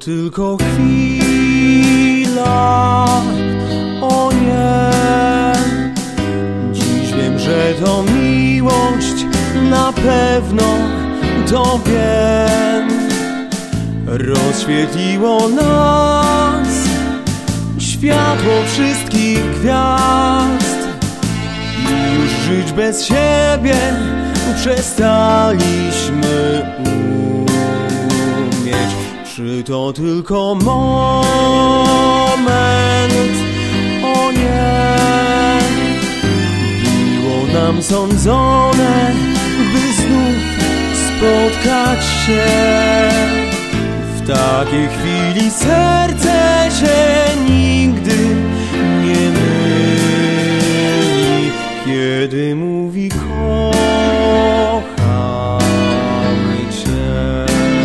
tylko chwila, o nie. Dziś wiem, że to miłość, na pewno to wiem. Rozświetliło nas światło wszystkich gwiazd i już żyć bez siebie przestaliśmy umieć. Czy to tylko moment? O nie. Było nam sądzone, by znów spotkać się. W takiej chwili serce się nigdy nie myli, kiedy mówi kocham cię.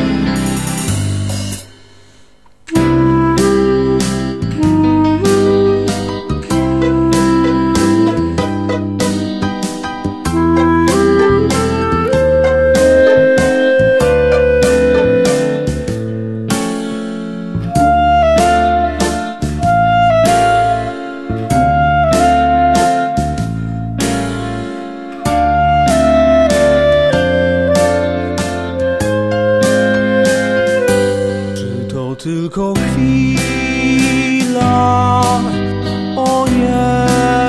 Tylko chwila, o nie.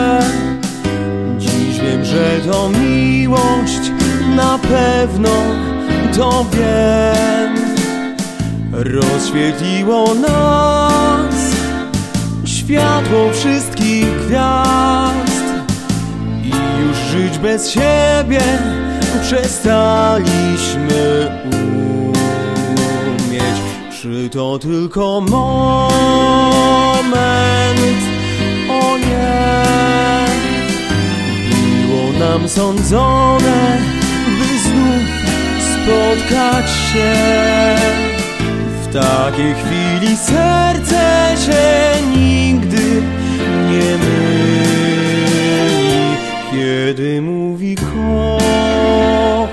Dziś wiem, że to miłość, na pewno to wiem. Rozświetliło nas światło wszystkich gwiazd i już żyć bez siebie przestaliśmy umieć. Czy to tylko moment? O nie. Było nam sądzone, by znów spotkać się. W takiej chwili serce się nigdy nie myli, kiedy mówi kocham.